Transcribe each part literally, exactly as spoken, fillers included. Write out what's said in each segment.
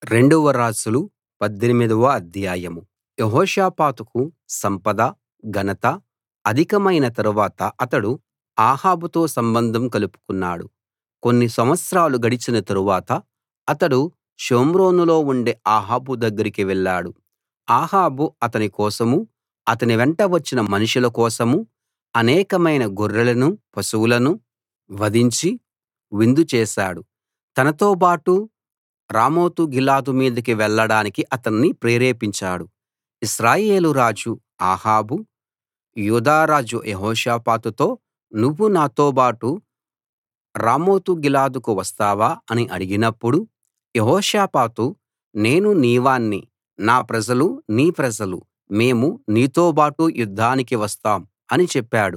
రెండవ రాజులు పద్దెనిమిదవ అధ్యాయం. యెహోషాపాతుకు సంపద, ఘనత అధికమైన తరువాత అతడు అహాబుతో సంబంధం కలుపుకున్నాడు. కొన్ని సంవత్సరాలు గడిచిన తరువాత అతడు షోమ్రోనులో ఉండే అహాబు దగ్గరికి వెళ్ళాడు. అహాబు అతని కోసమూ అతని వెంట వచ్చిన మనుషుల కోసమూ అనేకమైన గొర్రెలనూ పశువులనూ వధించి విందు చేశాడు. తనతోబాటు రామోతు గిలాదు మీదికి వెళ్ళడానికి అతన్ని ప్రేరేపించాడు. ఇశ్రాయేలు రాజు అహాబు యూదా రాజు యెహోషాపాతుతో, నువ్వు నాతోబాటు రామోతు గిలాదుకు వస్తావా అని అడిగినప్పుడు, యెహోషాపాతు, నేను నీవాణ్ణి, నా ప్రజలు నీ ప్రజలు, మేము నీతోబాటు యుద్ధానికి వస్తాం అని చెప్పాడు.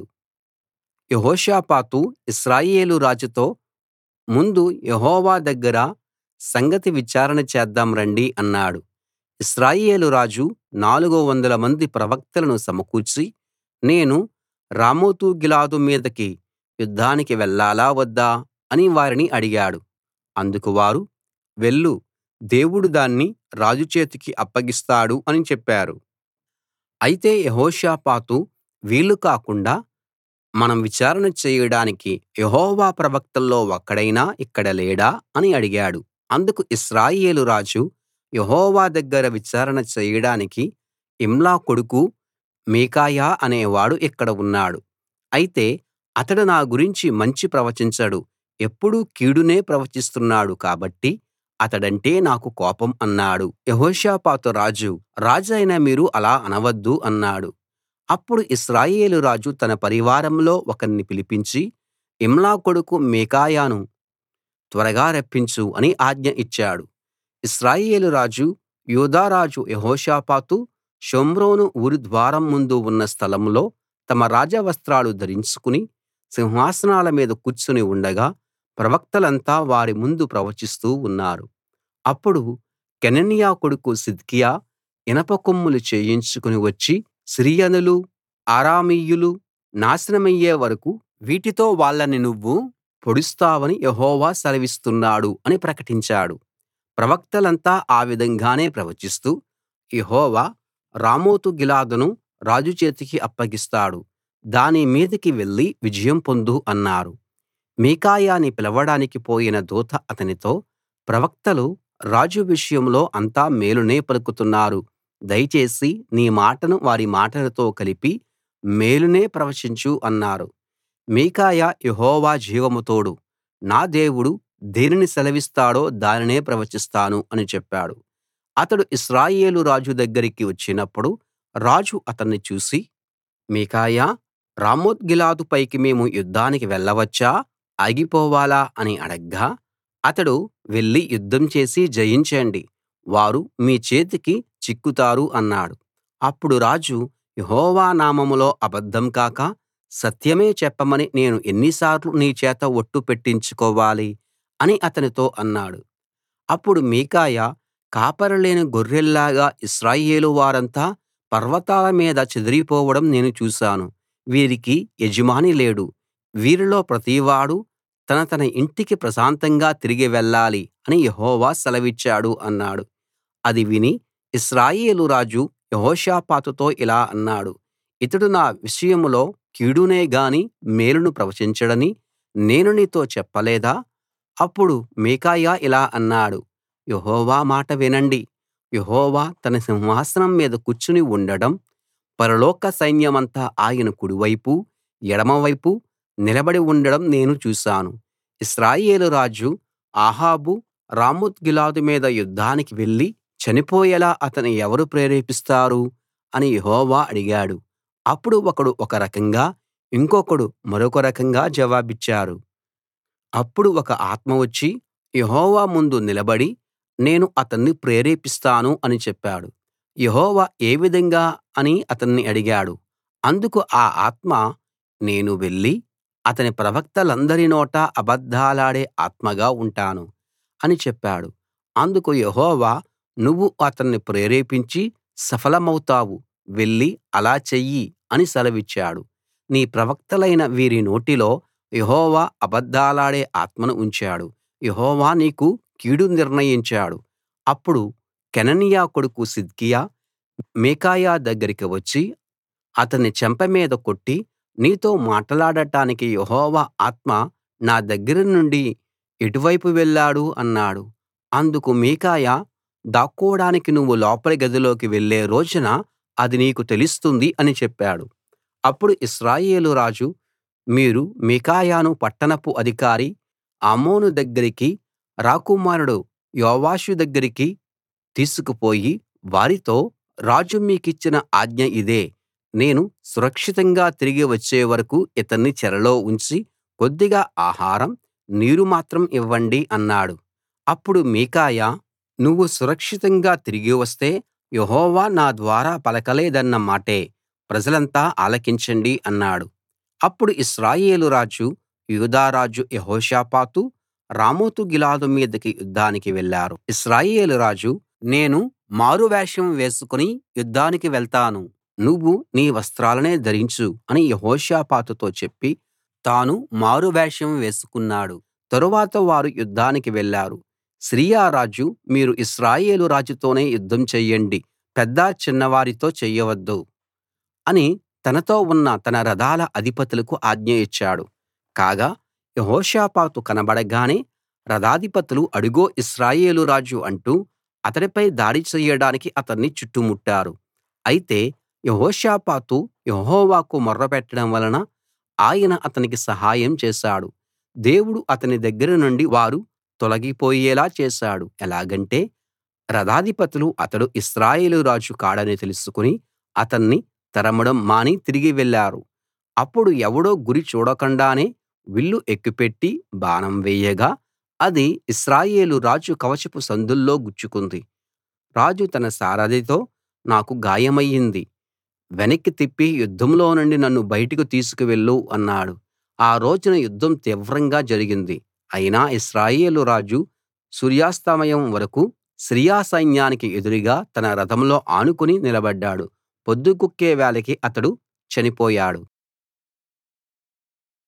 యెహోషాపాతు ఇశ్రాయేలు రాజుతో, ముందు యెహోవా దగ్గర సంగతి విచారణ చేద్దాం రండి అన్నాడు. ఇశ్రాయేలు రాజు నాలుగు వందల మంది ప్రవక్తలను సమకూర్చి, నేను రామోతు గిలాదు మీదికి యుద్ధానికి వెళ్ళాలా వద్దా అని వారిని అడిగాడు. అందుకు వారు, వెళ్ళు, దేవుడు దాన్ని రాజు చేతికి అప్పగిస్తాడు అని చెప్పారు. అయితే యెహోషాపాతు, వీళ్ళు కాకుండా మనం విచారణ చేయడానికి యెహోవా ప్రవక్తల్లో ఒక్కడైనా ఇక్కడ లేడా అని అడిగాడు. అందుకు ఇశ్రాయేలు రాజు, యెహోవా దగ్గర విచారణ చేయడానికి ఇమ్లా కొడుకు మీకాయా అనేవాడు ఇక్కడ ఉన్నాడు. అయితే అతడు నా గురించి మంచి ప్రవచించడు, ఎప్పుడూ కీడునే ప్రవచిస్తున్నాడు కాబట్టి అతడంటే నాకు కోపం అన్నాడు. యెహోషాపాతు రాజు, రాజైన మీరు అలా అనవద్దు అన్నాడు. అప్పుడు ఇశ్రాయేలు రాజు తన పరివారంలో ఒకణ్ణి పిలిపించి, ఇమ్లా కొడుకు మీకాయాను త్వరగా రప్పించు అని ఆజ్ఞ ఇచ్చాడు. ఇశ్రాయేలు రాజు యూదా రాజు యెహోషాపాతు షోమ్రోను ఊరి ద్వారం ముందు ఉన్న స్థలంలో తమ రాజవస్త్రాలు ధరించుకుని సింహాసనాల మీద కూర్చుని ఉండగా ప్రవక్తలంతా వారి ముందు ప్రవచిస్తూ ఉన్నారు. అప్పుడు కెనన్యా కొడుకు సిద్కియా ఇనప కొమ్ములు చేయించుకుని వచ్చి, సిరియనులు, అరామీయులు నాశనమయ్యే వరకూ వీటితో వాళ్ళని నువ్వు పొడుస్తావని యెహోవా సెలవిస్తున్నాడు అని ప్రకటించాడు. ప్రవక్తలంతా ఆ విధంగానే ప్రవచిస్తూ, యెహోవా రామోతు గిలాదును రాజు చేతికి అప్పగిస్తాడు, దాని మీదికి వెళ్లి విజయం పొందు అన్నారు. మీకాయాని పిలవడానికి పోయిన దూత అతనితో, ప్రవక్తలు రాజు విషయంలో అంతా మేలునే పలుకుతున్నారు, దయచేసి నీ మాటను వారి మాటలతో కలిపి మేలునే ప్రవచించు అన్నారు. మీకాయా, యెహోవా జీవం తోడు, నా దేవుడు దేనిని సెలవిస్తాడో దానినే ప్రవచిస్తాను అని చెప్పాడు. అతడు ఇశ్రాయేలు రాజు దగ్గరికి వచ్చినప్పుడు రాజు అతన్ని చూసి, మీకాయా, రామోత్ గిలాదు పైకి మేము యుద్ధానికి వెళ్ళవచ్చా, ఆగిపోవాలా అని అడగ్గా, అతడు వెళ్లి యుద్ధం చేసి జయించండి, వారు మీ చేతికి చిక్కుతారు అన్నాడు. అప్పుడు రాజు, యెహోవా నామంలో అబద్ధం కాక సత్యమే చెప్పమని నేను ఎన్నిసార్లు నీ చేత ఒట్టు పెట్టించుకోవాలి అని అతనితో అన్నాడు. అప్పుడు మీకాయా, కాపరిలేని గొర్రెల్లాగా ఇశ్రాయేలు వారంతా పర్వతాల మీద చెదరిపోవడం నేను చూశాను, వీరికి యజమాని లేడు, వీరిలో ప్రతివాడూ తన తన ఇంటికి ప్రశాంతంగా తిరిగి వెళ్ళాలి అని యెహోవా సెలవిచ్చాడు అన్నాడు. అది విని ఇశ్రాయేలు రాజు యెహోషాపాతుతో ఇలా అన్నాడు, ఇతడు నా విషయంలో కీడునే గాని మేలును ప్రవచించడని నేను నీతో చెప్పలేదా? అప్పుడు మీకాయా ఇలా అన్నాడు, యెహోవా మాట వినండి, యెహోవా తన సింహాసనం మీద కూర్చుని ఉండడం, పరలోక సైన్యమంతా ఆయన కుడివైపు ఎడమవైపు నిలబడి ఉండడం నేను చూశాను. ఇశ్రాయేలు రాజు అహాబు రామోత్ గిలాదు మీద యుద్ధానికి వెళ్లి చనిపోయేలా అతన్ని ఎవరు ప్రేరేపిస్తారు అని యెహోవా అడిగాడు. అప్పుడు ఒకడు ఒక రకంగా, ఇంకొకడు మరొక రకంగా జవాబిచ్చారు. అప్పుడు ఒక ఆత్మ వచ్చి యెహోవా ముందు నిలబడి, నేను అతన్ని ప్రేరేపిస్తాను అని చెప్పాడు. యెహోవా ఏ విధంగా అని అతన్ని అడిగాడు. అందుకు ఆ ఆత్మ, నేను వెళ్లి అతని ప్రవక్తలందరి నోటా అబద్ధాలాడే ఆత్మగా ఉంటాను అని చెప్పాడు. అందుకు యెహోవా, నువ్వు అతన్ని ప్రేరేపించి సఫలమవుతావు, వెళ్లి అలా చెయ్యి అని సెలవిచ్చాడు. నీ ప్రవక్తలైన వీరి నోటిలో యెహోవా అబద్ధాలాడే ఆత్మను ఉంచాడు. యెహోవా నీకు కీడు నిర్ణయించాడు. అప్పుడు కెనన్యా కొడుకు సిద్కియా మీకాయా దగ్గరికి వచ్చి అతన్ని చెంప మీద కొట్టి, నీతో మాటలాడటానికి యెహోవా ఆత్మ నా దగ్గర నుండి ఎటువైపు వెళ్ళాడు అన్నాడు. అందుకు మీకాయా, దాక్కోడానికి నువ్వు లోపలి గదిలోకి వెళ్ళే రోజున అది నీకు తెలుస్తుంది అని చెప్పాడు. అప్పుడు ఇశ్రాయేలు రాజు, మీరు మీకాయాను పట్టణపు అధికారి ఆమోను దగ్గరికి, రాకుమారుడు యోవాషు దగ్గరికి తీసుకుపోయి వారితో, రాజు మీకిచ్చిన ఆజ్ఞ ఇదే, నేను సురక్షితంగా తిరిగి వచ్చే వరకూ ఇతన్ని చెరలో ఉంచి కొద్దిగా ఆహారం, నీరు మాత్రం ఇవ్వండి అన్నాడు. అప్పుడు మీకాయా, నువ్వు సురక్షితంగా తిరిగి వస్తే యెహోవా నా ద్వారా పలకలేదన్న మాటే, ప్రజలంతా ఆలకించండి అన్నాడు. అప్పుడు ఇశ్రాయేలు రాజు, యూదా రాజు యెహోషాపాతు రామోతు గిలాదు మీదికి యుద్ధానికి వెళ్లారు. ఇశ్రాయేలు రాజు, నేను మారువేషం వేసుకుని యుద్ధానికి వెళ్తాను, నువ్వు నీ వస్త్రాలనే ధరించు అని యెహోషాపాతుతో చెప్పి తాను మారువేషం వేసుకున్నాడు. తరువాత వారు యుద్ధానికి వెళ్లారు. సిరియా రాజు, మీరు ఇశ్రాయేలు రాజుతోనే యుద్ధం చెయ్యండి, పెద్ద చిన్నవారితో చెయ్యవద్దు అని తనతో ఉన్న తన రథాల అధిపతులకు ఆజ్ఞ ఇచ్చాడు. కాగా యెహోషాపాతు కనబడగానే రథాధిపతులు అడుగో ఇశ్రాయేలు రాజు అంటూ అతడిపై దాడి చెయ్యడానికి అతన్ని చుట్టుముట్టారు. అయితే యెహోషాపాతు యెహోవాకు మొర్రపెట్టడం వలన ఆయన అతనికి సహాయం చేశాడు. దేవుడు అతని దగ్గర నుండి వారు తొలగిపోయేలా చేశాడు. ఎలాగంటే రథాధిపతులు అతడు ఇశ్రాయేలు రాజు కాడని తెలుసుకుని అతన్ని తరమడం మాని తిరిగి వెళ్లారు. అప్పుడు ఎవడో గురి చూడకుండానే విల్లు ఎక్కుపెట్టి బాణం వేయగా అది ఇశ్రాయేలు రాజు కవచపు సందుల్లో గుచ్చుకుంది. రాజు తన సారథితో, నాకు గాయమయింది, వెనక్కి తిప్పి యుద్ధంలో నుండి నన్ను బయటకు తీసుకువెళ్ళు అన్నాడు. ఆ రోజున యుద్ధం తీవ్రంగా జరిగింది. అయినా ఇశ్రాయేలు రాజు సూర్యాస్తమయం వరకూ సిరియా సైన్యానికి ఎదురుగా తన రథంలో ఆనుకుని నిలబడ్డాడు. పొద్దుగుంకే వేళకి అతడు చనిపోయాడు.